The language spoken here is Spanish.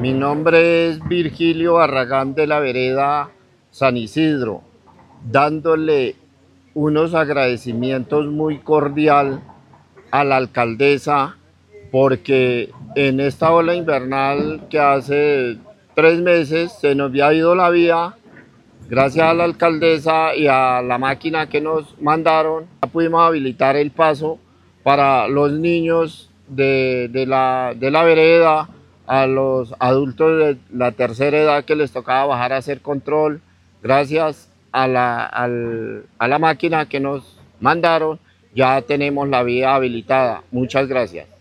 Mi nombre es Virgilio Barragán de la vereda San Isidro, dándole unos agradecimientos muy cordial a la alcaldesa porque en esta ola invernal que hace 3 meses se nos había ido la vía. Gracias a la alcaldesa y a la máquina que nos mandaron, ya pudimos habilitar el paso para los niños de la vereda, a los adultos de la tercera edad que les tocaba bajar a hacer control. Gracias a la máquina que nos mandaron, ya tenemos la vía habilitada. Muchas gracias.